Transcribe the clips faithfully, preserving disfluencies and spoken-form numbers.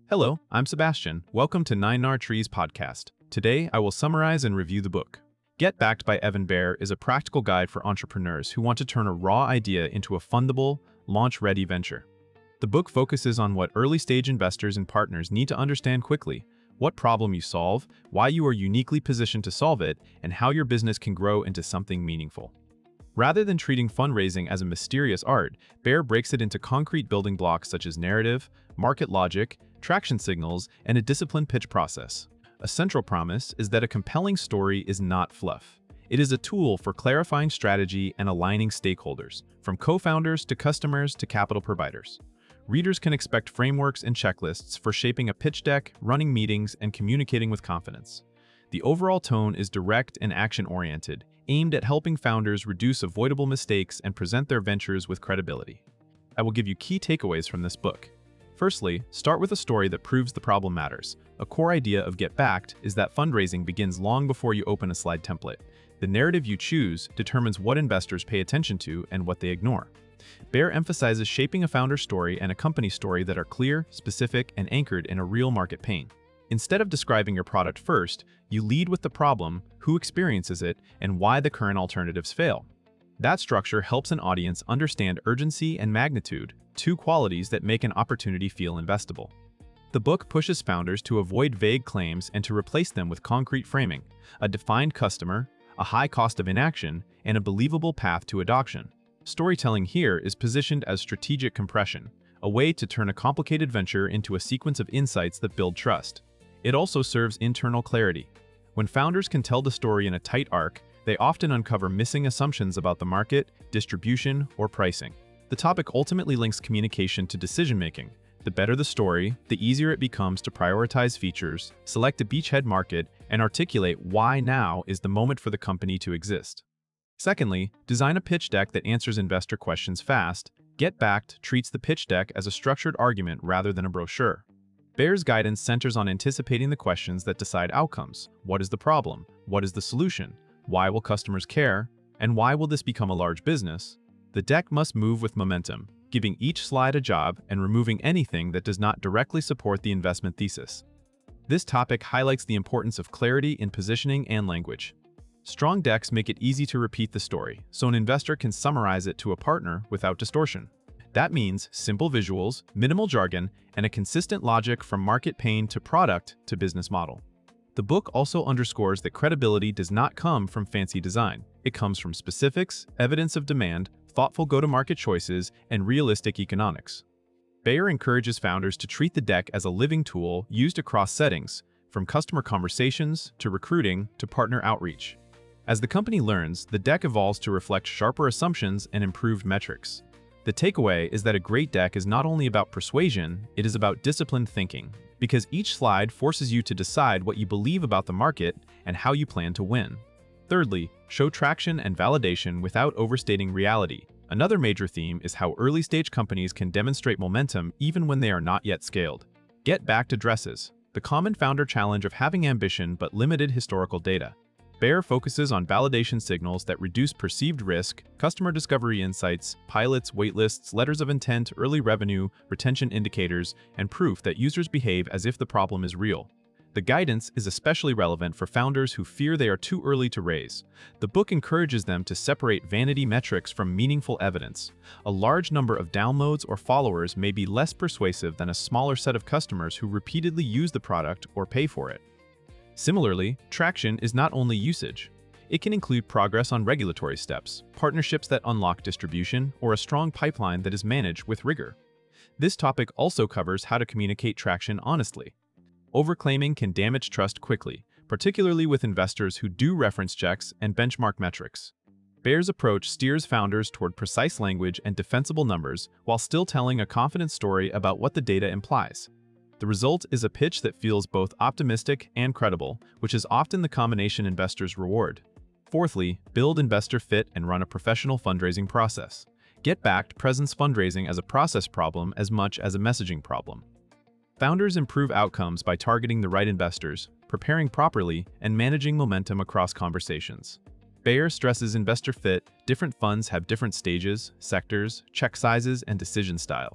Hello, I'm Sebastian. Welcome to Nine Nar Trees podcast. Today, I will summarize and review the book. Get Backed by Evan Baer is a practical guide for entrepreneurs who want to turn a raw idea into a fundable, launch-ready venture. The book focuses on what early-stage investors and partners need to understand quickly, what problem you solve, why you are uniquely positioned to solve it, and how your business can grow into something meaningful. Rather than treating fundraising as a mysterious art, Baer breaks it into concrete building blocks such as narrative, market logic, traction signals, and a disciplined pitch process. A central promise is that a compelling story is not fluff. It is a tool for clarifying strategy and aligning stakeholders, from co-founders to customers to capital providers. Readers can expect frameworks and checklists for shaping a pitch deck, running meetings, and communicating with confidence. The overall tone is direct and action-oriented, aimed at helping founders reduce avoidable mistakes and present their ventures with credibility. I will give you key takeaways from this book. Firstly, start with a story that proves the problem matters. A core idea of Get Backed is that fundraising begins long before you open a slide template. The narrative you choose determines what investors pay attention to and what they ignore. Baer emphasizes shaping a founder story and a company story that are clear, specific, and anchored in a real market pain. Instead of describing your product first, you lead with the problem, who experiences it, and why the current alternatives fail. That structure helps an audience understand urgency and magnitude, two qualities that make an opportunity feel investable. The book pushes founders to avoid vague claims and to replace them with concrete framing, a defined customer, a high cost of inaction, and a believable path to adoption. Storytelling here is positioned as strategic compression, a way to turn a complicated venture into a sequence of insights that build trust. It also serves internal clarity. When founders can tell the story in a tight arc, they often uncover missing assumptions about the market, distribution, or pricing. The topic ultimately links communication to decision-making. The better the story, the easier it becomes to prioritize features, select a beachhead market, and articulate why now is the moment for the company to exist. Secondly, design a pitch deck that answers investor questions fast. Get Backed treats the pitch deck as a structured argument rather than a brochure. Baer's guidance centers on anticipating the questions that decide outcomes. What is the problem? What is the solution? Why will customers care? And why will this become a large business? The deck must move with momentum, giving each slide a job and removing anything that does not directly support the investment thesis. This topic highlights the importance of clarity in positioning and language. Strong decks make it easy to repeat the story, so an investor can summarize it to a partner without distortion. That means simple visuals, minimal jargon, and a consistent logic from market pain to product to business model. The book also underscores that credibility does not come from fancy design. It comes from specifics, evidence of demand, thoughtful go-to-market choices, and realistic economics. Baer encourages founders to treat the deck as a living tool used across settings, from customer conversations to recruiting to partner outreach. As the company learns, the deck evolves to reflect sharper assumptions and improved metrics. The takeaway is that a great deck is not only about persuasion, it is about disciplined thinking, because each slide forces you to decide what you believe about the market and how you plan to win. Thirdly, show traction and validation without overstating reality. Another major theme is how early-stage companies can demonstrate momentum even when they are not yet scaled. Get Backed addresses the common founder challenge of having ambition but limited historical data. Baer focuses on validation signals that reduce perceived risk, customer discovery insights, pilots, waitlists, letters of intent, early revenue, retention indicators, and proof that users behave as if the problem is real. The guidance is especially relevant for founders who fear they are too early to raise. The book encourages them to separate vanity metrics from meaningful evidence. A large number of downloads or followers may be less persuasive than a smaller set of customers who repeatedly use the product or pay for it. Similarly, traction is not only usage. It can include progress on regulatory steps, partnerships that unlock distribution, or a strong pipeline that is managed with rigor. This topic also covers how to communicate traction honestly. Overclaiming can damage trust quickly, particularly with investors who do reference checks and benchmark metrics. Baer's approach steers founders toward precise language and defensible numbers while still telling a confident story about what the data implies. The result is a pitch that feels both optimistic and credible, which is often the combination investors reward. Fourthly, build investor fit and run a professional fundraising process. Get Backed presents fundraising as a process problem as much as a messaging problem. Founders improve outcomes by targeting the right investors, preparing properly, and managing momentum across conversations. Baer stresses investor fit. Different funds have different stages, sectors, check sizes, and decision styles.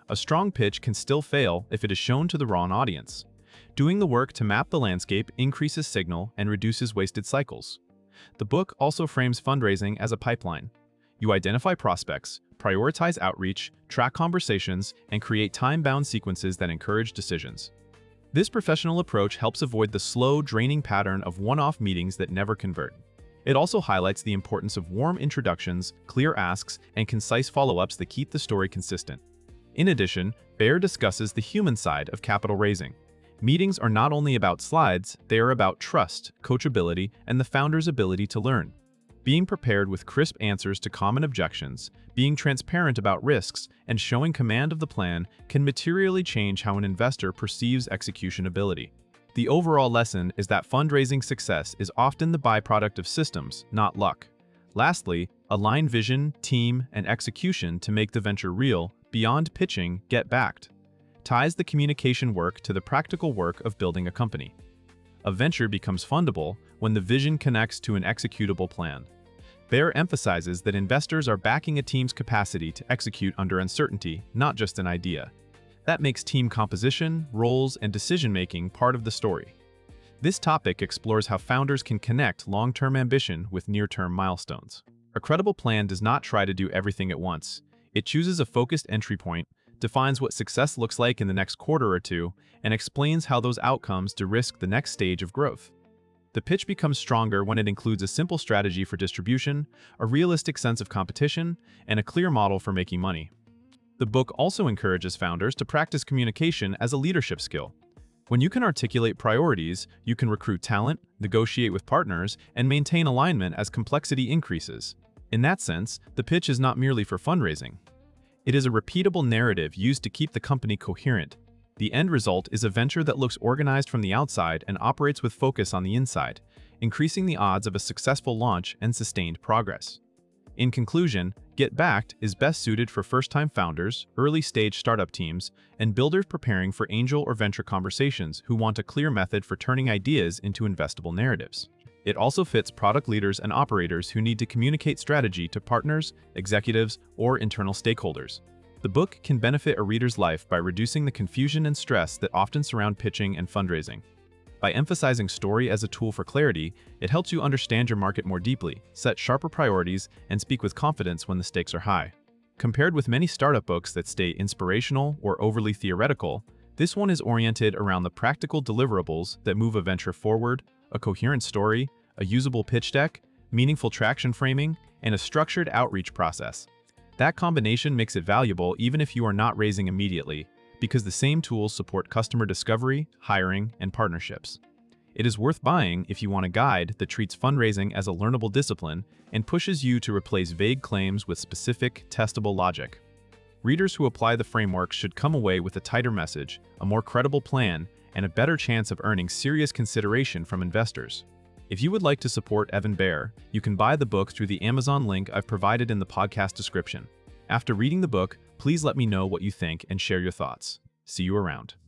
A strong pitch can still fail if it is shown to the wrong audience. Doing the work to map the landscape increases signal and reduces wasted cycles. The book also frames fundraising as a pipeline. You identify prospects, prioritize outreach, track conversations, and create time-bound sequences that encourage decisions. This professional approach helps avoid the slow, draining pattern of one-off meetings that never convert. It also highlights the importance of warm introductions, clear asks, and concise follow-ups that keep the story consistent. In addition, Baer discusses the human side of capital raising. Meetings are not only about slides, they are about trust, coachability, and the founder's ability to learn. Being prepared with crisp answers to common objections, being transparent about risks, and showing command of the plan can materially change how an investor perceives execution ability. The overall lesson is that fundraising success is often the byproduct of systems, not luck. Lastly, align vision, team, and execution to make the venture real. Beyond pitching, get backed. Ties the communication work to the practical work of building a company. A venture becomes fundable when the vision connects to an executable plan. Baer emphasizes that investors are backing a team's capacity to execute under uncertainty, not just an idea. That makes team composition, roles, and decision-making part of the story. This topic explores how founders can connect long-term ambition with near-term milestones. A credible plan does not try to do everything at once. It chooses a focused entry point, defines what success looks like in the next quarter or two, and explains how those outcomes de-risk the next stage of growth. The pitch becomes stronger when it includes a simple strategy for distribution, a realistic sense of competition, and a clear model for making money. The book also encourages founders to practice communication as a leadership skill. When you can articulate priorities, you can recruit talent, negotiate with partners, and maintain alignment as complexity increases. In that sense, the pitch is not merely for fundraising. It is a repeatable narrative used to keep the company coherent. The end result is a venture that looks organized from the outside and operates with focus on the inside, increasing the odds of a successful launch and sustained progress. In conclusion, Get Backed is best suited for first-time founders, early-stage startup teams, and builders preparing for angel or venture conversations who want a clear method for turning ideas into investable narratives. It also fits product leaders and operators who need to communicate strategy to partners, executives, or internal stakeholders. The book can benefit a reader's life by reducing the confusion and stress that often surround pitching and fundraising. By emphasizing story as a tool for clarity, it helps you understand your market more deeply, set sharper priorities, and speak with confidence when the stakes are high. Compared with many startup books that stay inspirational or overly theoretical, this one is oriented around the practical deliverables that move a venture forward: a coherent story, a usable pitch deck, meaningful traction framing, and a structured outreach process. That combination makes it valuable even if you are not raising immediately, because the same tools support customer discovery, hiring, and partnerships. It is worth buying if you want a guide that treats fundraising as a learnable discipline and pushes you to replace vague claims with specific, testable logic. Readers who apply the framework should come away with a tighter message, a more credible plan, and a better chance of earning serious consideration from investors. If you would like to support Evan Baer, you can buy the book through the Amazon link I've provided in the podcast description. After reading the book, please let me know what you think and share your thoughts. See you around.